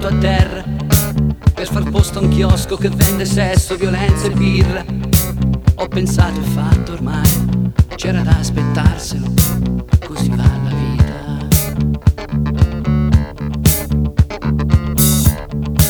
buttato a terra per far posto a un chiosco che vende sesso, violenza e birra. Ho pensato e fatto ormai, c'era da aspettarselo, così vale.